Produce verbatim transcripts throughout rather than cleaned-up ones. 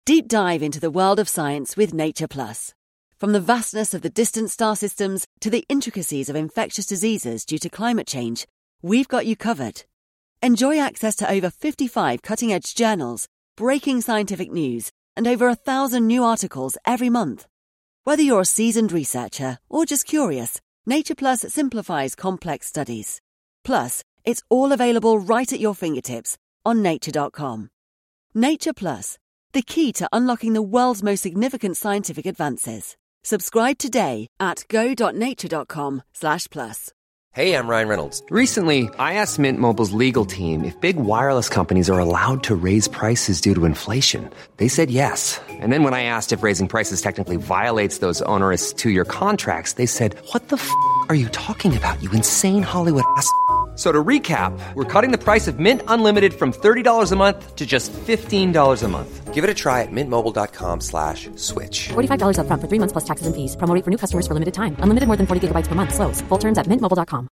Deep dive into the world of science with Nature Plus. From the vastness of the distant star systems to the intricacies of infectious diseases due to climate change, we've got you covered. Enjoy access to over fifty-five cutting-edge journals, breaking scientific news, and over a thousand new articles every month. Whether you're a seasoned researcher or just curious, Nature Plus simplifies complex studies. Plus, it's all available right at your fingertips on nature dot com. Nature Plus, the key to unlocking the world's most significant scientific advances. Subscribe today at go dot nature dot com slash plus. Hey, I'm Ryan Reynolds. Recently, I asked Mint Mobile's legal team if big wireless companies are allowed to raise prices due to inflation. They said yes. And then when I asked if raising prices technically violates those onerous two-year contracts, they said, "What the f*** are you talking about, you insane Hollywood ass f- So to recap, we're cutting the price of Mint Unlimited from thirty dollars a month to just fifteen dollars a month. Give it a try at mintmobile.com slash switch. forty-five dollars up front for three months plus taxes and fees. Promo rate for new customers for limited time. Unlimited more than forty gigabytes per month. Slows full terms at mint mobile dot com.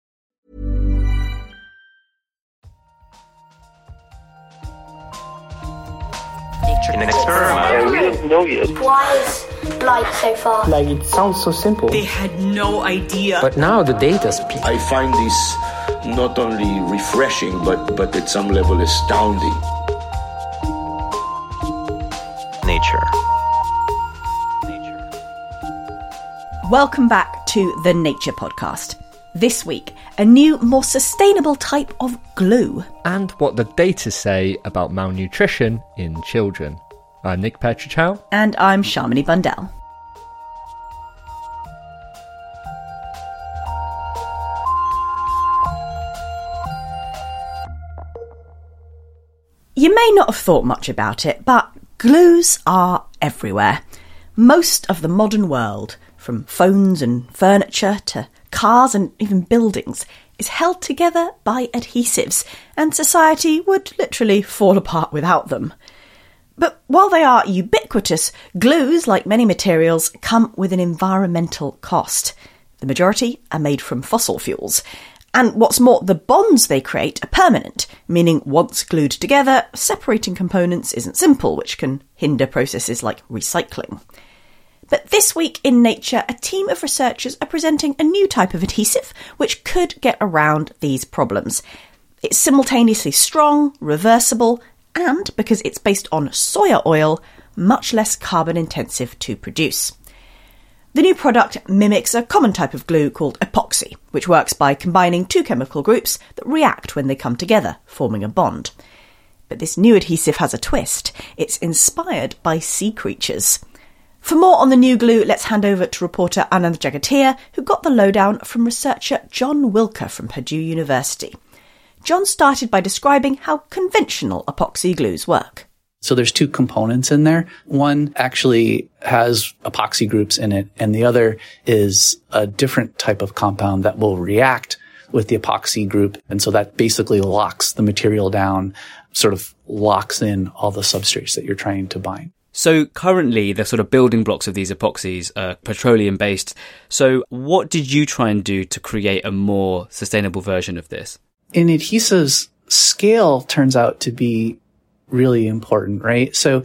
In an experiment. Yeah, we don't know yet. Why is light so far? Like, it sounds so simple. They had no idea. But now the data speaks. I find this not only refreshing, but, but at some level astounding. Nature. Welcome back to the Nature Podcast. This week, a new, more sustainable type of glue. And what the data say about malnutrition in children. I'm Nick Petrichow. And I'm Shamini Bundell. You may not have thought much about it, but glues are everywhere. Most of the modern world, from phones and furniture to cars and even buildings, is held together by adhesives, and society would literally fall apart without them. But while they are ubiquitous, glues, like many materials, come with an environmental cost. The majority are made from fossil fuels. And what's more, the bonds they create are permanent, meaning once glued together, separating components isn't simple, which can hinder processes like recycling. But this week in Nature, a team of researchers are presenting a new type of adhesive which could get around these problems. It's simultaneously strong, reversible, and, because it's based on soya oil, much less carbon intensive to produce. The new product mimics a common type of glue called epoxy, which works by combining two chemical groups that react when they come together, forming a bond. But this new adhesive has a twist. It's inspired by sea creatures. For more on the new glue, let's hand over to reporter Anand Jagatia, who got the lowdown from researcher John Wilker from Purdue University. John started by describing how conventional epoxy glues work. So there's two components in there. One actually has epoxy groups in it, and the other is a different type of compound that will react with the epoxy group. And so that basically locks the material down, sort of locks in all the substrates that you're trying to bind. So currently, the sort of building blocks of these epoxies are petroleum-based. So what did you try and do to create a more sustainable version of this? In adhesives, scale turns out to be really important, right? So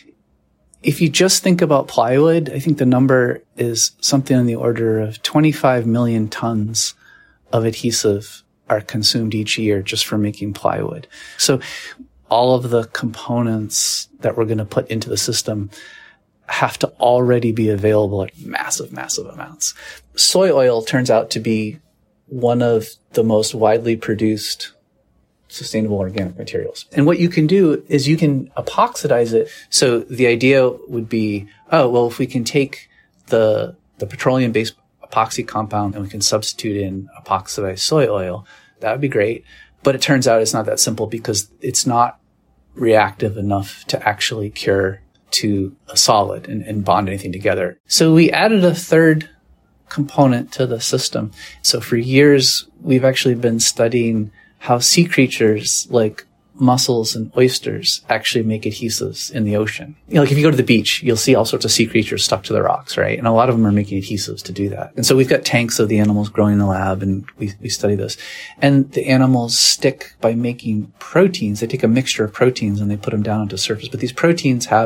if you just think about plywood, I think the number is something on the order of twenty-five million tons of adhesive are consumed each year just for making plywood. So all of the components that we're going to put into the system have to already be available at massive, massive amounts. Soy oil turns out to be one of the most widely produced sustainable organic materials. And what you can do is you can epoxidize it. So the idea would be, oh, well, if we can take the, the petroleum-based epoxy compound and we can substitute in epoxidized soy oil, that would be great. But it turns out it's not that simple because it's not reactive enough to actually cure to a solid and, and bond anything together. So we added a third component to the system. So for years, we've actually been studying how sea creatures like mussels and oysters actually make adhesives in the ocean. You know, like if you go to the beach, you'll see all sorts of sea creatures stuck to the rocks, right? And a lot of them are making adhesives to do that. And so we've got tanks of the animals growing in the lab, and we, we study this. And the animals stick by making proteins. They take a mixture of proteins and they put them down onto the surface. But these proteins have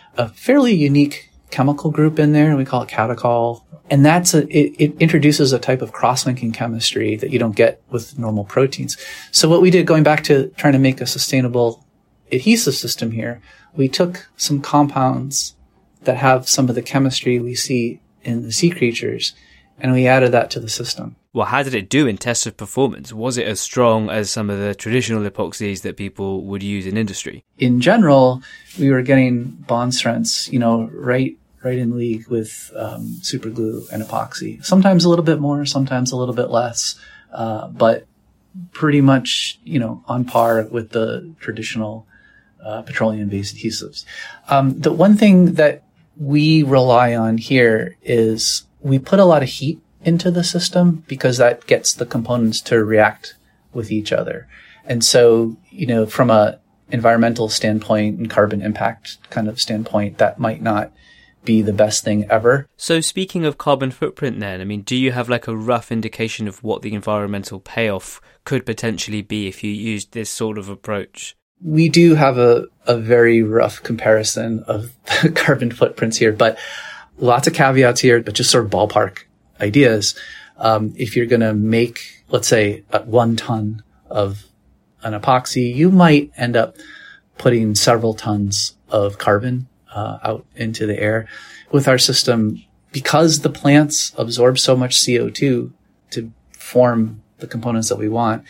a fairly unique chemical group in there. We call it catechol. And that's a, it, it introduces a type of cross-linking chemistry that you don't get with normal proteins. So what we did, going back to trying to make a sustainable adhesive system here, we took some compounds that have some of the chemistry we see in the sea creatures, and we added that to the system. Well, how did it do in tests of performance? Was it as strong as some of the traditional epoxies that people would use in industry? In general, we were getting bond strengths, you know, right right in league with um, super glue and epoxy. Sometimes a little bit more, sometimes a little bit less, uh, but pretty much, you know, on par with the traditional uh, petroleum-based adhesives. Um, the one thing that we rely on here is we put a lot of heat into the system because that gets the components to react with each other. And so, you know, from a environmental standpoint and carbon impact kind of standpoint, that might not be the best thing ever. So speaking of carbon footprint then, I mean, do you have like a rough indication of what the environmental payoff could potentially be if you used this sort of approach? We do have a, a very rough comparison of the carbon footprints here, but lots of caveats here, but just sort of ballpark ideas. Um, if you're going to make, let's say, uh, one ton of an epoxy, you might end up putting several tons of carbon uh, out into the air. With our system, because the plants absorb so much C O two to form the components that we want,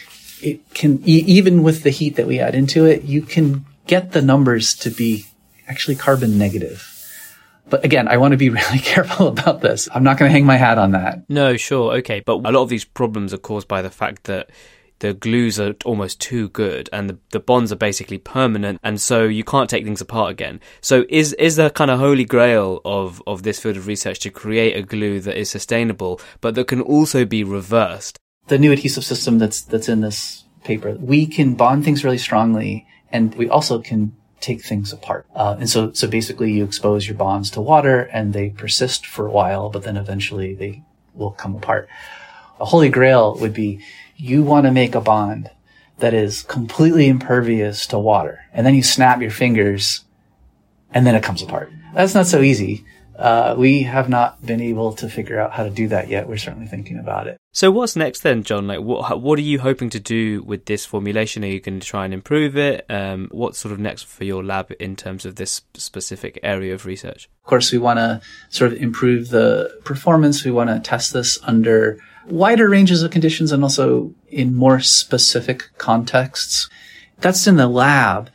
it can, e- even with the heat that we add into it, you can get the numbers to be actually carbon negative. But again, I want to be really careful about this. I'm not going to hang my hat on that. No, sure, okay. But a lot of these problems are caused by the fact that the glues are almost too good and the, the bonds are basically permanent, and so you can't take things apart again. So is is the kind of holy grail of, of this field of research to create a glue that is sustainable, but that can also be reversed? The new adhesive system that's that's in this paper, we can bond things really strongly, and we also can take things apart. Uh, and so, so basically you expose your bonds to water and they persist for a while, but then eventually they will come apart. A holy grail would be you want to make a bond that is completely impervious to water, and then you snap your fingers and then it comes apart. That's not so easy. Uh, we have not been able to figure out how to do that yet. We're certainly thinking about it. So what's next then, John? Like, what what are you hoping to do with this formulation? Are you going to try and improve it? Um, what's sort of next for your lab in terms of this specific area of research? Of course, we want to sort of improve the performance. We want to test this under wider ranges of conditions and also in more specific contexts. That's in the lab.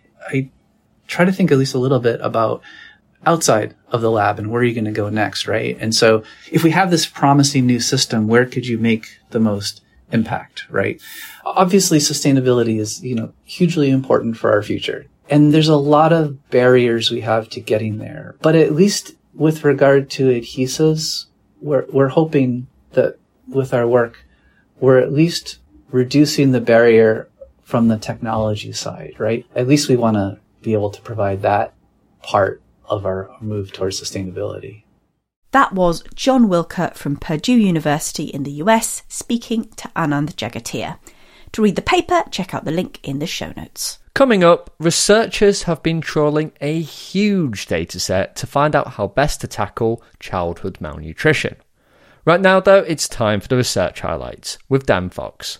I try to think at least a little bit about outside of the lab and where are you going to go next, right? And so if we have this promising new system, where could you make the most impact, right? Obviously, sustainability is, you know, hugely important for our future. And there's a lot of barriers we have to getting there. But at least with regard to adhesives, we're, we're hoping that with our work, we're at least reducing the barrier from the technology side, right? At least we want to be able to provide that part of our move towards sustainability. That was John Wilker from Purdue University in the U S speaking to Anand Jagatia. To read the paper, check out the link in the show notes. Coming up, researchers have been trawling a huge dataset to find out how best to tackle childhood malnutrition. Right now, though, it's time for the research highlights with Dan Fox.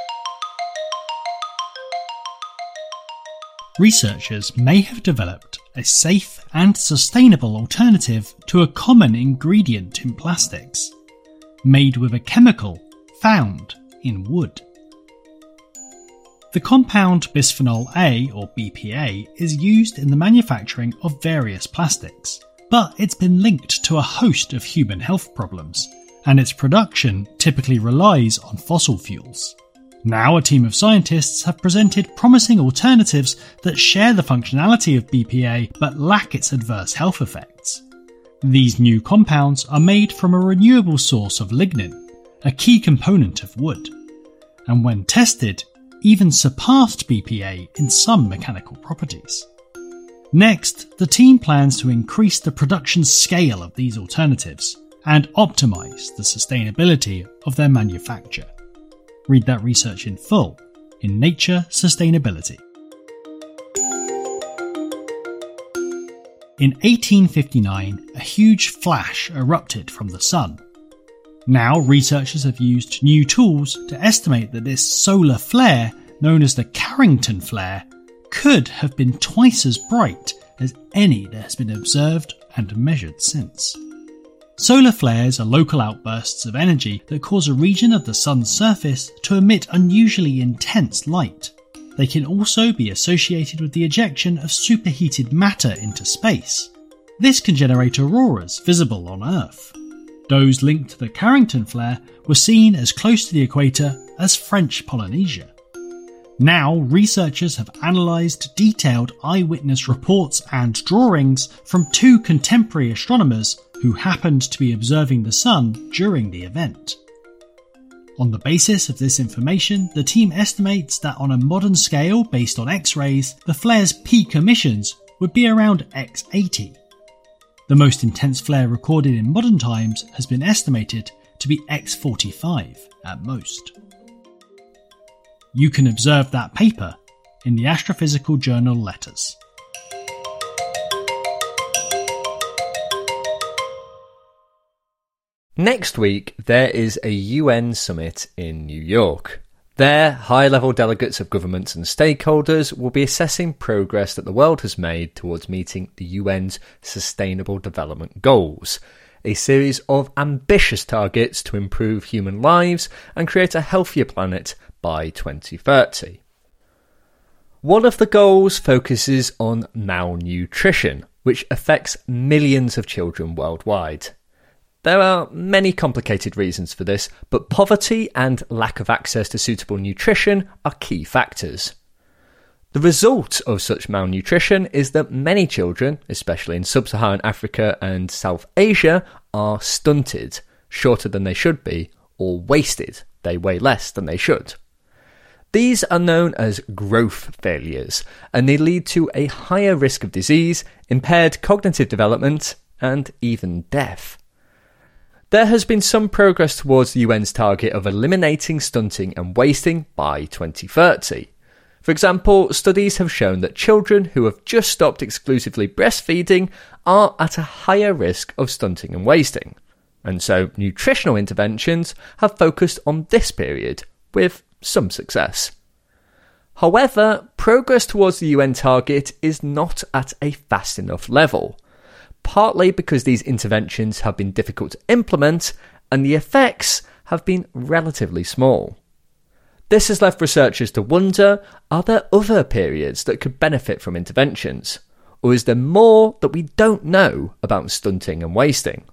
Researchers may have developed a safe and sustainable alternative to a common ingredient in plastics, made with a chemical found in wood. The compound bisphenol A, or B P A, is used in the manufacturing of various plastics, but it's been linked to a host of human health problems, and its production typically relies on fossil fuels. Now a team of scientists have presented promising alternatives that share the functionality of B P A but lack its adverse health effects. These new compounds are made from a renewable source of lignin, a key component of wood, and when tested, even surpassed B P A in some mechanical properties. Next, the team plans to increase the production scale of these alternatives and optimise the sustainability of their manufacture. Read that research in full in Nature Sustainability. In eighteen fifty-nine, a huge flash erupted from the sun. Now, researchers have used new tools to estimate that this solar flare, known as the Carrington flare, could have been twice as bright as any that has been observed and measured since. Solar flares are local outbursts of energy that cause a region of the sun's surface to emit unusually intense light. They can also be associated with the ejection of superheated matter into space. This can generate auroras visible on Earth. Those linked to the Carrington flare were seen as close to the equator as French Polynesia. Now, researchers have analysed detailed eyewitness reports and drawings from two contemporary astronomers who happened to be observing the sun during the event. On the basis of this information, the team estimates that on a modern scale based on X-rays, the flare's peak emissions would be around X eighty. The most intense flare recorded in modern times has been estimated to be X forty-five at most. You can observe that paper in the Astrophysical Journal Letters. Next week, there is a U N summit in New York. There, high-level delegates of governments and stakeholders will be assessing progress that the world has made towards meeting the U N's Sustainable Development Goals, a series of ambitious targets to improve human lives and create a healthier planet by twenty thirty. One of the goals focuses on malnutrition, which affects millions of children worldwide. There are many complicated reasons for this, but poverty and lack of access to suitable nutrition are key factors. The result of such malnutrition is that many children, especially in sub-Saharan Africa and South Asia, are stunted, shorter than they should be, or wasted. They weigh less than they should. These are known as growth failures, and they lead to a higher risk of disease, impaired cognitive development, and even death. There has been some progress towards the U N's target of eliminating stunting and wasting by twenty thirty. For example, studies have shown that children who have just stopped exclusively breastfeeding are at a higher risk of stunting and wasting. And so nutritional interventions have focused on this period, with some success. However, progress towards the U N target is not at a fast enough level, partly because these interventions have been difficult to implement and the effects have been relatively small. This has left researchers to wonder, are there other periods that could benefit from interventions? Or is there more that we don't know about stunting and wasting?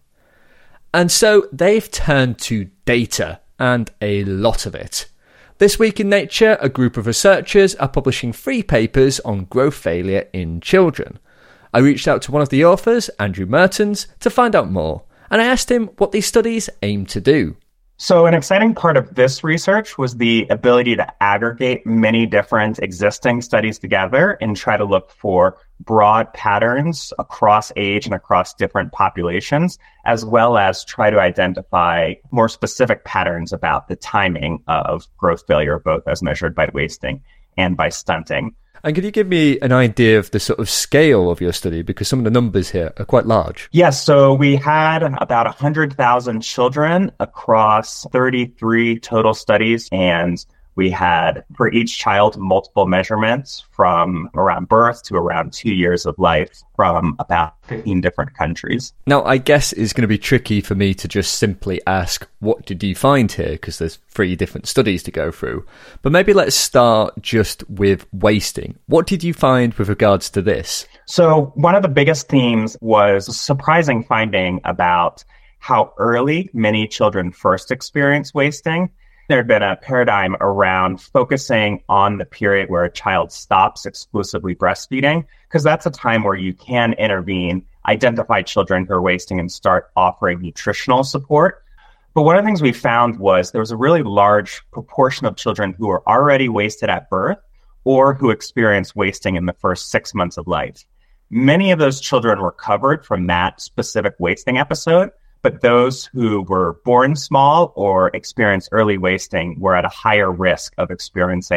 And so they've turned to data, and a lot of it. This week in Nature, a group of researchers are publishing three papers on growth failure in children. I reached out to one of the authors, Andrew Mertens, to find out more, and I asked him what these studies aim to do. So an exciting part of this research was the ability to aggregate many different existing studies together and try to look for broad patterns across age and across different populations, as well as try to identify more specific patterns about the timing of growth failure, both as measured by wasting and by stunting. And could you give me an idea of the sort of scale of your study? Because some of the numbers here are quite large. Yes, so we had about one hundred thousand children across thirty-three total studies, and we had, for each child, multiple measurements from around birth to around two years of life from about fifteen different countries. Now, I guess it's going to be tricky for me to just simply ask, what did you find here? Because there's three different studies to go through. But maybe let's start just with wasting. What did you find with regards to this? So one of the biggest themes was a surprising finding about how early many children first experience wasting. There had been a paradigm around focusing on the period where a child stops exclusively breastfeeding, because that's a time where you can intervene, identify children who are wasting, and start offering nutritional support. But one of the things we found was there was a really large proportion of children who were already wasted at birth or who experienced wasting in the first six months of life. Many of those children recovered from that specific wasting episode, but those who were born small or experienced early wasting were at a higher risk of experiencing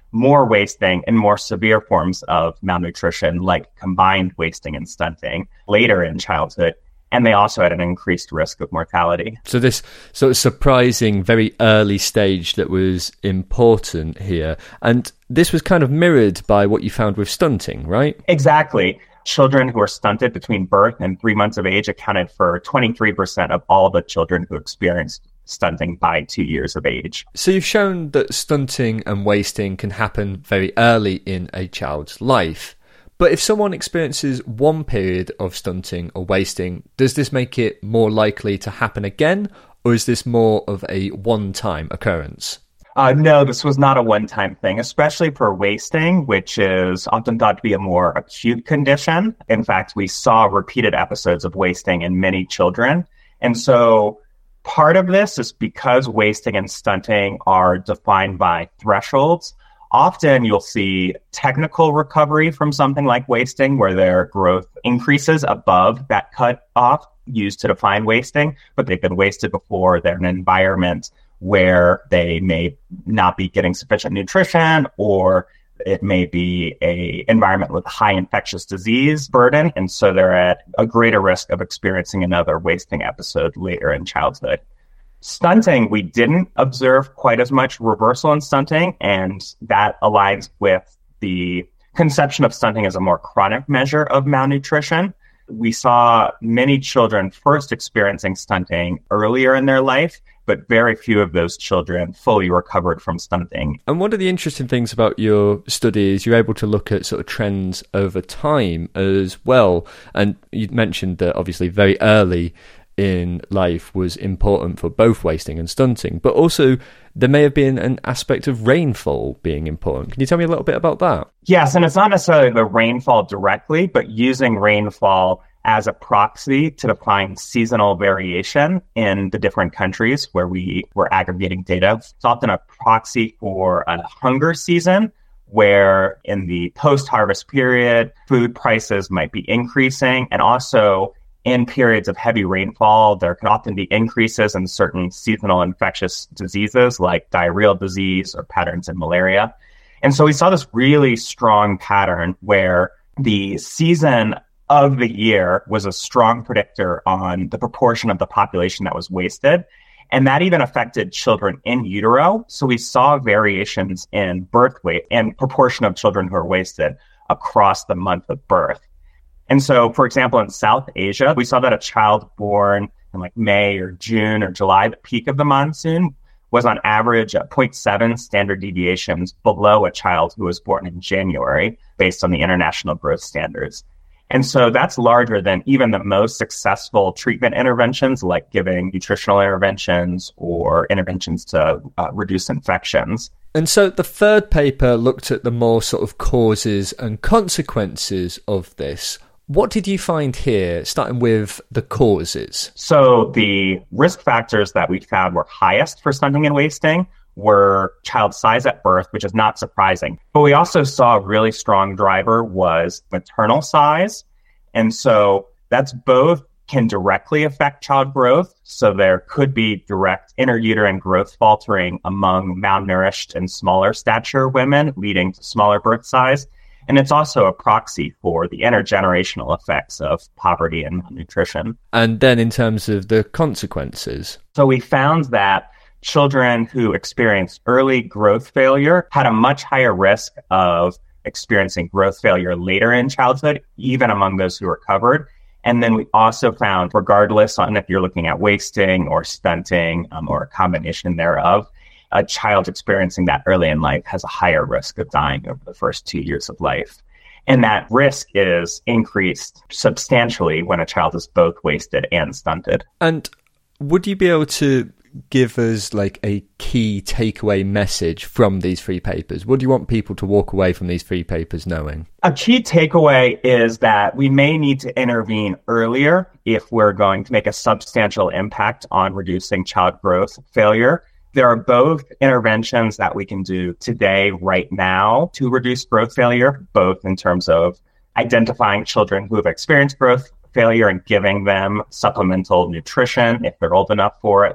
more wasting and more severe forms of malnutrition, like combined wasting and stunting later in childhood. And they also had an increased risk of mortality. So this sort of surprising, very early stage that was important here. And this was kind of mirrored by what you found with stunting, right? Exactly. Children who were stunted between birth and three months of age accounted for twenty-three percent of all the children who experienced stunting by two years of age. So you've shown that stunting and wasting can happen very early in a child's life. But if someone experiences one period of stunting or wasting, does this make it more likely to happen again? Or is this more of a one-time occurrence? Uh, no, this was not a one-time thing, especially for wasting, which is often thought to be a more acute condition. In fact, we saw repeated episodes of wasting in many children. And so part of this is because wasting and stunting are defined by thresholds. Often you'll see technical recovery from something like wasting where their growth increases above that cutoff used to define wasting, but they've been wasted before. They're in an environment where they may not be getting sufficient nutrition, or it may be a environment with high infectious disease burden, and so they're at a greater risk of experiencing another wasting episode later in childhood. Stunting, we didn't observe quite as much reversal in stunting, and that aligns with the conception of stunting as a more chronic measure of malnutrition. We saw many children first experiencing stunting earlier in their life, but very few of those children fully recovered from stunting. And one of the interesting things about your study is you're able to look at sort of trends over time as well. And you mentioned that obviously very early in life was important for both wasting and stunting, but also there may have been an aspect of rainfall being important. Can you tell me a little bit about that? Yes, and it's not necessarily the rainfall directly, but using rainfall as a proxy to define seasonal variation in the different countries where we were aggregating data. It's often a proxy for a hunger season, where in the post-harvest period, food prices might be increasing, and also in periods of heavy rainfall, there can often be increases in certain seasonal infectious diseases like diarrheal disease or patterns in malaria. And so we saw this really strong pattern where the season of the year was a strong predictor on the proportion of the population that was wasted. And that even affected children in utero. So we saw variations in birth weight and proportion of children who are wasted across the month of birth. And so, for example, in South Asia, we saw that a child born in like May or June or July, the peak of the monsoon, was on average at zero point seven standard deviations below a child who was born in January, based on the international growth standards. And so that's larger than even the most successful treatment interventions, like giving nutritional interventions or interventions to uh, reduce infections. And so the third paper looked at the more sort of causes and consequences of this. What did you find here, starting with the causes? So the risk factors that we found were highest for stunting and wasting were child size at birth, which is not surprising. But we also saw a really strong driver was maternal size. And so that's both can directly affect child growth. So there could be direct interuterine growth faltering among malnourished and smaller stature women, leading to smaller birth size. And it's also a proxy for the intergenerational effects of poverty and malnutrition. And then in terms of the consequences? So we found that children who experienced early growth failure had a much higher risk of experiencing growth failure later in childhood, even among those who recovered. And then we also found, regardless on if you're looking at wasting or stunting um, or a combination thereof, a child experiencing that early in life has a higher risk of dying over the first two years of life. And that risk is increased substantially when a child is both wasted and stunted. And would you be able to give us like a key takeaway message from these three papers? What do you want people to walk away from these three papers knowing? A key takeaway is that we may need to intervene earlier if we're going to make a substantial impact on reducing child growth failure. There are both interventions that we can do today, right now, to reduce growth failure, both in terms of identifying children who have experienced growth failure and giving them supplemental nutrition if they're old enough for it,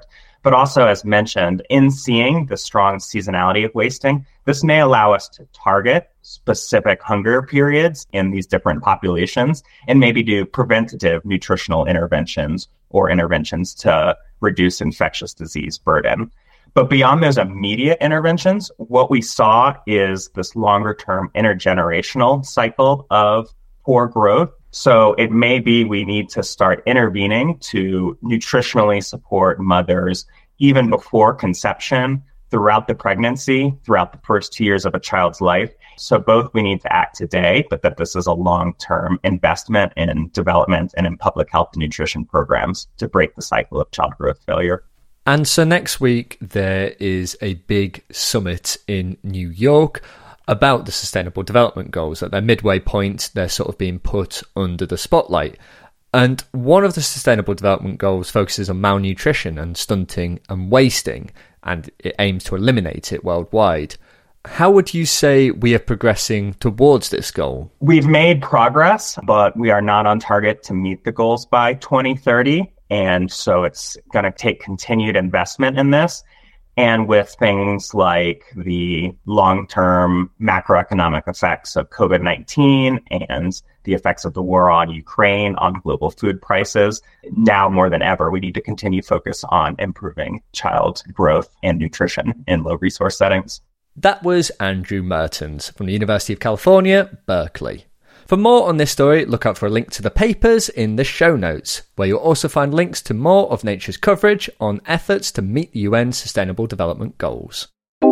But also, as mentioned, in seeing the strong seasonality of wasting, this may allow us to target specific hunger periods in these different populations and maybe do preventative nutritional interventions or interventions to reduce infectious disease burden. But beyond those immediate interventions, what we saw is this longer-term intergenerational cycle of poor growth. So it may be we need to start intervening to nutritionally support mothers even before conception, throughout the pregnancy, throughout the first two years of a child's life. So both we need to act today, but that this is a long-term investment in development and in public health and nutrition programs to break the cycle of child growth failure. And so next week, there is a big summit in New York about the Sustainable Development Goals. At their midway point, they're sort of being put under the spotlight. And one of the Sustainable Development Goals focuses on malnutrition and stunting and wasting, and it aims to eliminate it worldwide. How would you say we are progressing towards this goal? We've made progress, but we are not on target to meet the goals by twenty thirty. And so it's going to take continued investment in this. And with things like the long-term macroeconomic effects of COVID nineteen and the effects of the war on Ukraine on global food prices, now more than ever, we need to continue focus on improving child growth and nutrition in low-resource settings. That was Andrew Mertens from the University of California, Berkeley. For more on this story, look out for a link to the papers in the show notes, where you'll also find links to more of Nature's coverage on efforts to meet the U N Sustainable Development Goals.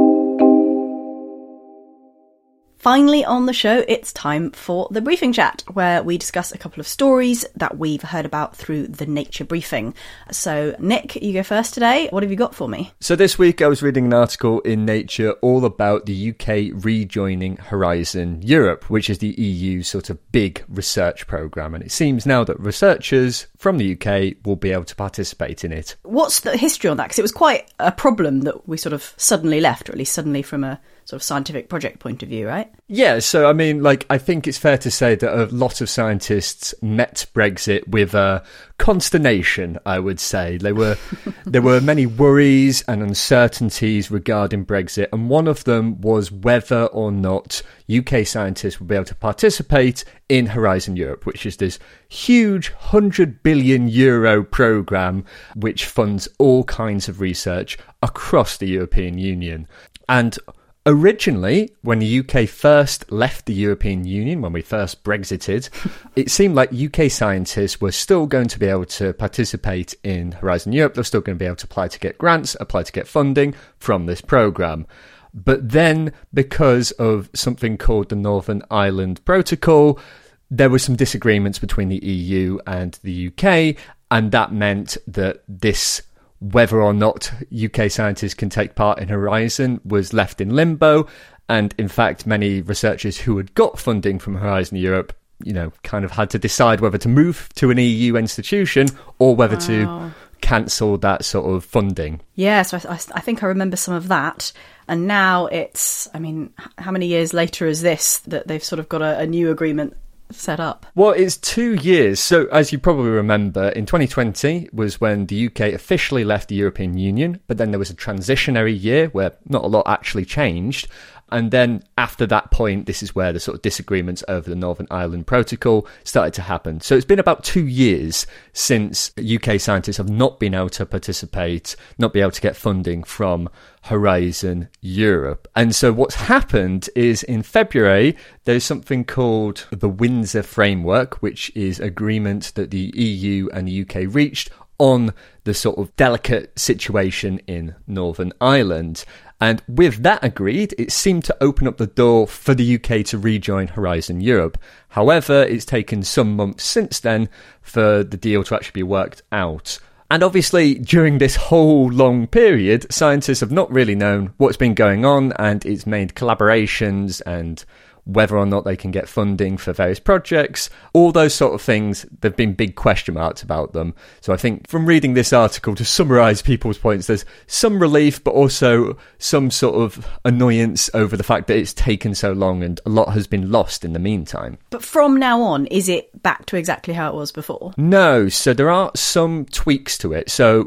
Finally on the show, it's time for the briefing chat, where we discuss a couple of stories that we've heard about through the Nature Briefing. So, Nick, you go first today. What have you got for me? So this week I was reading an article in Nature all about the U K rejoining Horizon Europe, which is the E U's sort of big research programme. And it seems now that researchers from the U K will be able to participate in it. What's the history on that? Because it was quite a problem that we sort of suddenly left, or at least suddenly from a sort of scientific project point of view, right? Yeah, so I mean, like, I think it's fair to say that a lot of scientists met Brexit with uh, consternation, I would say. There were there were many worries and uncertainties regarding Brexit, and one of them was whether or not U K scientists would be able to participate in Horizon Europe, which is this huge one hundred billion euro programme which funds all kinds of research across the European Union. And originally, when the U K first left the European Union, when we first Brexited, it seemed like U K scientists were still going to be able to participate in Horizon Europe. They're still going to be able to apply to get grants, apply to get funding from this programme. But then, because of something called the Northern Ireland Protocol, there were some disagreements between the E U and the U K, and that meant that this whether or not U K scientists can take part in Horizon was left in limbo. And in fact, many researchers who had got funding from Horizon Europe, you know, kind of had to decide whether to move to an E U institution or whether wow. to cancel that sort of funding. Yeah, so I, I think I remember some of that. And now it's, I mean, how many years later is this that they've sort of got a, a new agreement set up? Well, it's two years. So as you probably remember, in twenty twenty was when the U K officially left the European Union, but then there was a transitionary year where not a lot actually changed. And then after that point, this is where the sort of disagreements over the Northern Ireland Protocol started to happen. So it's been about two years since U K scientists have not been able to participate, not be able to get funding from Horizon Europe. And so what's happened is in February, there's something called the Windsor Framework, which is agreement that the E U and the U K reached on the sort of delicate situation in Northern Ireland. And with that agreed, it seemed to open up the door for the U K to rejoin Horizon Europe. However, it's taken some months since then for the deal to actually be worked out. And obviously, during this whole long period, scientists have not really known what's been going on, and it's made collaborations and whether or not they can get funding for various projects, all those sort of things, there've been big question marks about them. So I think from reading this article, to summarise people's points, there's some relief, but also some sort of annoyance over the fact that it's taken so long and a lot has been lost in the meantime. But from now on, is it back to exactly how it was before? No, so there are some tweaks to it. So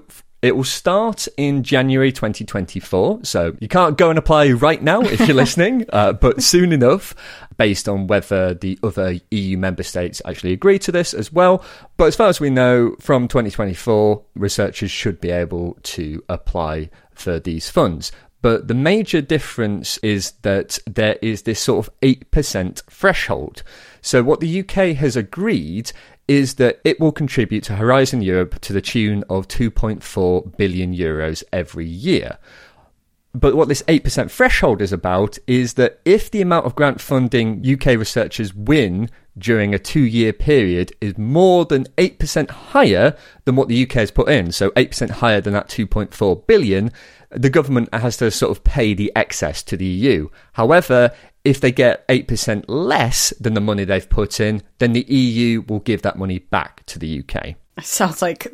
It will start in January twenty twenty-four, so you can't go and apply right now if you're listening, uh, but soon enough, based on whether the other E U member states actually agree to this as well. But as far as we know, from twenty twenty-four, researchers should be able to apply for these funds. But the major difference is that there is this sort of eight percent threshold. So what the U K has agreed is that it will contribute to Horizon Europe to the tune of two point four billion euros every year. But what this eight percent threshold is about is that if the amount of grant funding U K researchers win during a two-year period is more than eight percent higher than what the U K has put in, so eight percent higher than that two point four billion, the government has to sort of pay the excess to the E U. However, if they get eight percent less than the money they've put in, then the E U will give that money back to the U K. It sounds like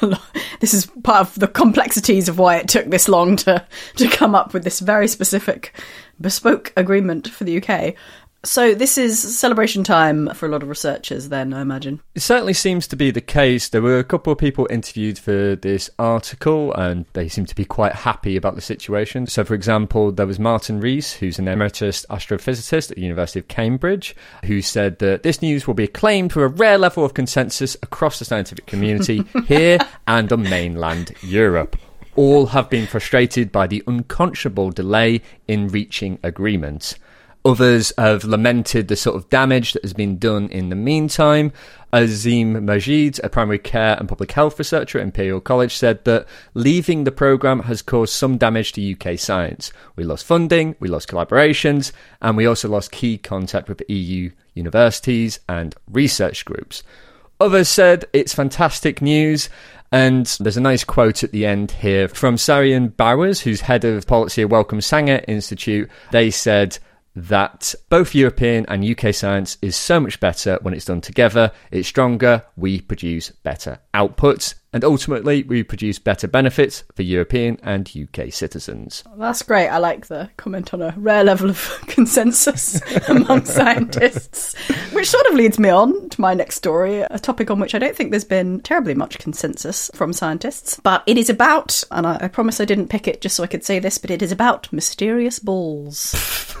this is part of the complexities of why it took this long to, to come up with this very specific bespoke agreement for the U K. So this is celebration time for a lot of researchers then, I imagine. It certainly seems to be the case. There were a couple of people interviewed for this article and they seem to be quite happy about the situation. So, for example, there was Martin Rees, who's an emeritus astrophysicist at the University of Cambridge, who said that this news will be acclaimed for a rare level of consensus across the scientific community here and on mainland Europe. All have been frustrated by the unconscionable delay in reaching agreement. Others have lamented the sort of damage that has been done in the meantime. Azim Majid, a primary care and public health researcher at Imperial College, said that leaving the programme has caused some damage to U K science. We lost funding, we lost collaborations, and we also lost key contact with E U universities and research groups. Others said it's fantastic news. And there's a nice quote at the end here from Sarian Bowers, who's head of policy at Wellcome Sanger Institute. They said that both European and U K science is so much better when it's done together. It's stronger, we produce better outputs, and ultimately we produce better benefits for European and U K citizens. That's great. I like the comment on a rare level of consensus among scientists, which sort of leads me on to my next story, a topic on which I don't think there's been terribly much consensus from scientists, but it is about, and I, I promise I didn't pick it just so I could say this, but it is about mysterious balls.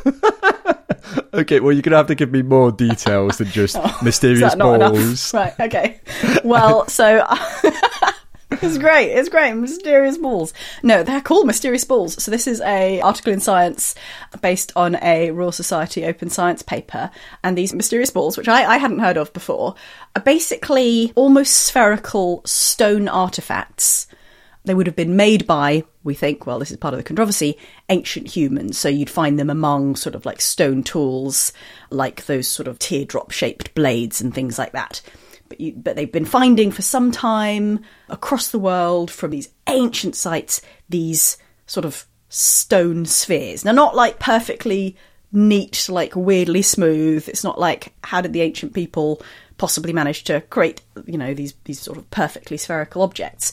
Okay, well, you're going to have to give me more details than just oh, mysterious balls. Right, okay. Well, so it's great, it's great, mysterious balls. No, they're called mysterious balls. So this is a article in Science based on a Royal Society Open Science paper. And these mysterious balls, which I, I hadn't heard of before, are basically almost spherical stone artefacts. They would have been made by, we think, well, this is part of the controversy, ancient humans. So you'd find them among sort of like stone tools, like those sort of teardrop-shaped blades and things like that. But, you, but they've been finding for some time across the world from these ancient sites, these sort of stone spheres. Now, not like perfectly neat, like weirdly smooth. It's not like, how did the ancient people possibly manage to create, you know, these these sort of perfectly spherical objects?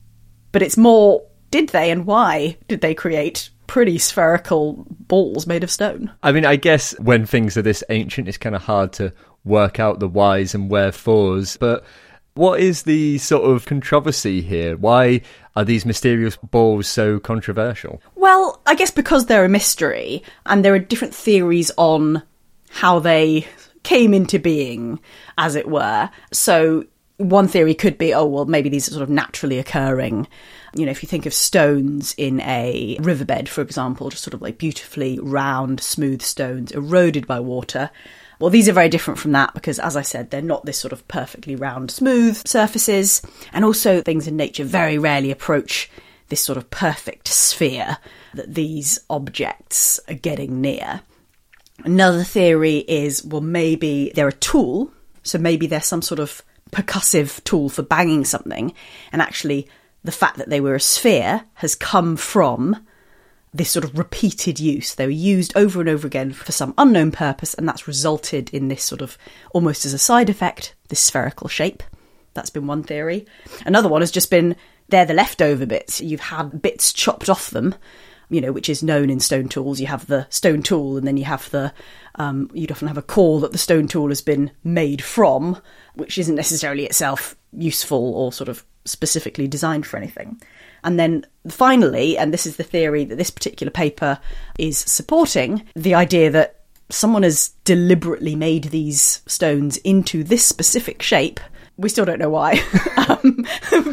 But it's more, did they and why did they create pretty spherical balls made of stone? I mean, I guess when things are this ancient, it's kind of hard to work out the whys and wherefores. But what is the sort of controversy here? Why are these mysterious balls so controversial? Well, I guess because they're a mystery and there are different theories on how they came into being, as it were. So one theory could be, oh, well, maybe these are sort of naturally occurring. You know, if you think of stones in a riverbed, for example, just sort of like beautifully round, smooth stones eroded by water. Well, these are very different from that because, as I said, they're not this sort of perfectly round, smooth surfaces. And also things in nature very rarely approach this sort of perfect sphere that these objects are getting near. Another theory is, well, maybe they're a tool. So maybe they're some sort of percussive tool for banging something, and actually the fact that they were a sphere has come from this sort of repeated use. They were used over and over again for some unknown purpose, and that's resulted in this sort of, almost as a side effect, this spherical shape. That's been one theory. Another one has just been, they're the leftover bits. You've had bits chopped off them, you know, which is known in stone tools. You have the stone tool, and then you have the, um, you'd often have a core that the stone tool has been made from, which isn't necessarily itself useful or sort of specifically designed for anything. And then finally, and this is the theory that this particular paper is supporting, the idea that someone has deliberately made these stones into this specific shape. We still don't know why, um,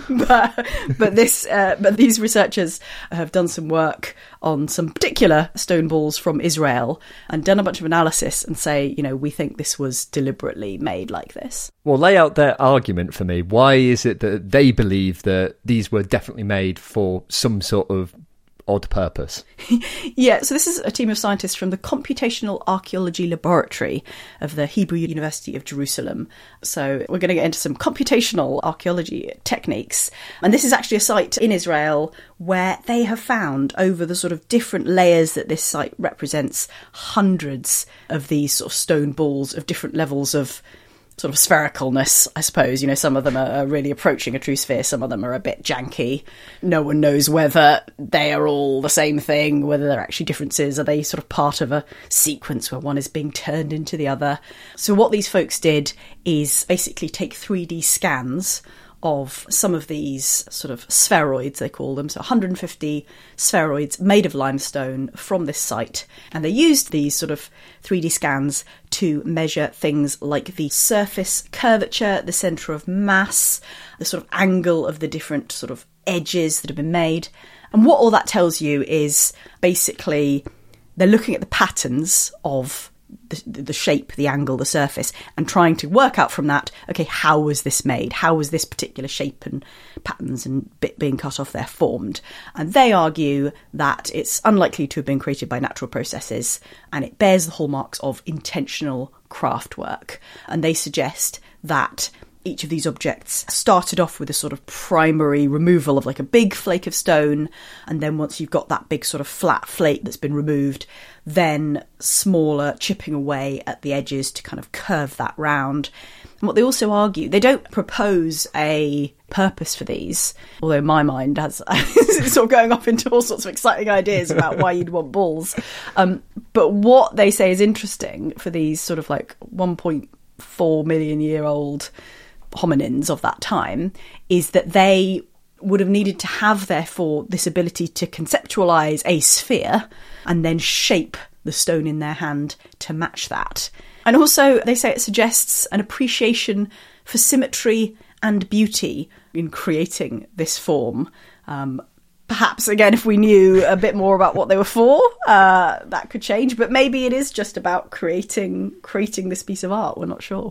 but but this uh, but these researchers have done some work on some particular stone balls from Israel and done a bunch of analysis and say, you know, we think this was deliberately made like this. Well, lay out their argument for me. Why is it that they believe that these were definitely made for some sort of odd purpose? Yeah, so this is a team of scientists from the Computational Archaeology Laboratory of the Hebrew University of Jerusalem. So we're going to get into some computational archaeology techniques. And this is actually a site in Israel where they have found, over the sort of different layers that this site represents, hundreds of these sort of stone balls of different levels of sort of sphericalness, I suppose. You know, some of them are really approaching a true sphere, some of them are a bit janky. No one knows whether they are all the same thing, whether they're actually differences. Are they sort of part of a sequence where one is being turned into the other? So what these folks did is basically take three D scans of some of these sort of spheroids, they call them, so one hundred fifty spheroids made of limestone from this site. And they used these sort of three D scans to measure things like the surface curvature, the centre of mass, the sort of angle of the different sort of edges that have been made. And what all that tells you is basically they're looking at the patterns of The, the shape, the angle, the surface, and trying to work out from that, okay, how was this made? How was this particular shape and patterns and bit being cut off there formed? And they argue that it's unlikely to have been created by natural processes, and it bears the hallmarks of intentional craft work. And they suggest that each of these objects started off with a sort of primary removal of like a big flake of stone, and then once you've got that big sort of flat flake that's been removed, then smaller chipping away at the edges to kind of curve that round. And what they also argue, they don't propose a purpose for these, although my mind has it's sort of going off into all sorts of exciting ideas about why you'd want balls. Um, but what they say is interesting for these sort of like one point four million year old hominins of that time is that they would have needed to have, therefore, this ability to conceptualise a sphere and then shape the stone in their hand to match that. And also, they say it suggests an appreciation for symmetry and beauty in creating this form. Um, perhaps, again, if we knew a bit more about what they were for, uh, that could change. But maybe it is just about creating creating this piece of art. We're not sure.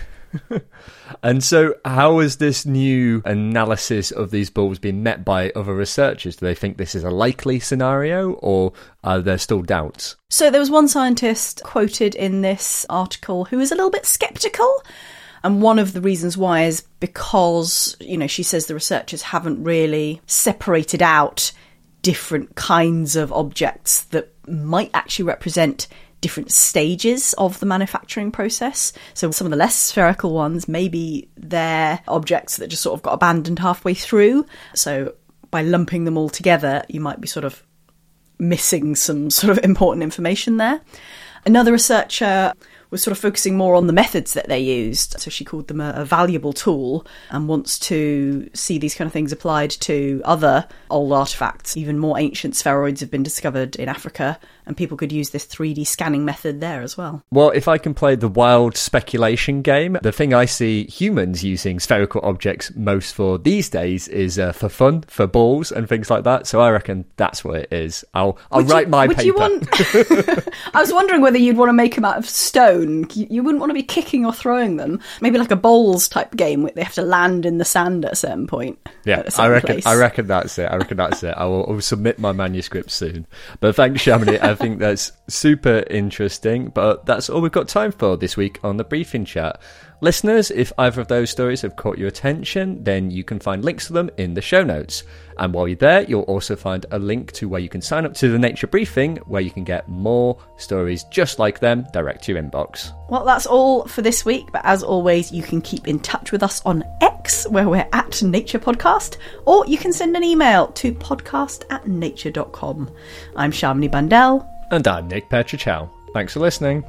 And so how has this new analysis of these balls been met by other researchers? Do they think this is a likely scenario, or are there still doubts? So there was one scientist quoted in this article who was a little bit sceptical. And one of the reasons why is because, you know, she says the researchers haven't really separated out different kinds of objects that might actually represent different stages of the manufacturing process. So some of the less spherical ones, maybe they're objects that just sort of got abandoned halfway through. So by lumping them all together, you might be sort of missing some sort of important information there. Another researcher was sort of focusing more on the methods that they used. So she called them a, a valuable tool and wants to see these kind of things applied to other old artefacts. Even more ancient spheroids have been discovered in Africa, and people could use this three D scanning method there as well. Well, if I can play the wild speculation game, the thing I see humans using spherical objects most for these days is uh, for fun, for balls and things like that. So I reckon that's what it is. I'll I'll would write you, my would paper. You want... I was wondering whether you'd want to make them out of stone. You wouldn't want to be kicking or throwing them. Maybe like a bowls type game where they have to land in the sand at a certain point. Yeah, I reckon. Place. I reckon that's it. I reckon that's it. I will, I will submit my manuscript soon. But thanks, Shamini. I think that's super interesting. But that's all we've got time for this week on the Briefing Chat. Listeners, if either of those stories have caught your attention, then you can find links to them in the show notes. And while you're there, you'll also find a link to where you can sign up to the Nature Briefing, where you can get more stories just like them direct to your inbox. Well, that's all for this week. But as always, you can keep in touch with us on X, where we're at Nature Podcast, or you can send an email to podcast at nature dot com. I'm Shamini Bandel. And I'm Nick Petrichow. Thanks for listening.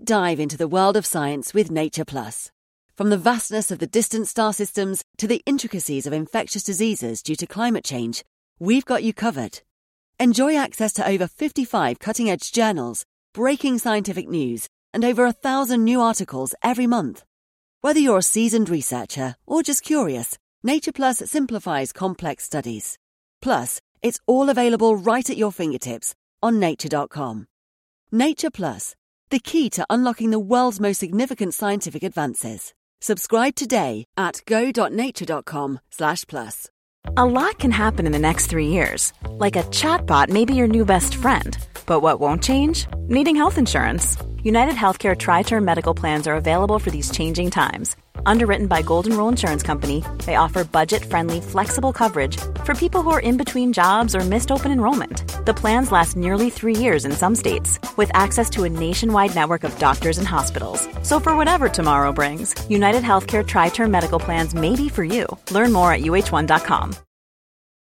dive into the world of science with Nature Plus. From the vastness of the distant star systems to the intricacies of infectious diseases due to climate change, we've got you covered. Enjoy access to over fifty-five cutting-edge journals, breaking scientific news, and over a thousand new articles every month. Whether you're a seasoned researcher or just curious, Nature Plus simplifies complex studies. Plus, it's all available right at your fingertips on nature dot com. Nature Plus, the key to unlocking the world's most significant scientific advances. Subscribe today at go.nature.com slash plus. A lot can happen in the next three years. Like a chatbot may be your new best friend. But what won't change? Needing health insurance. United Healthcare Tri-Term Medical Plans are available for these changing times. Underwritten by Golden Rule Insurance Company, they offer budget-friendly, flexible coverage for people who are in between jobs or missed open enrollment. The plans last nearly three years in some states, with access to a nationwide network of doctors and hospitals. So for whatever tomorrow brings, United Healthcare Tri-Term Medical Plans may be for you. Learn more at U H one dot com.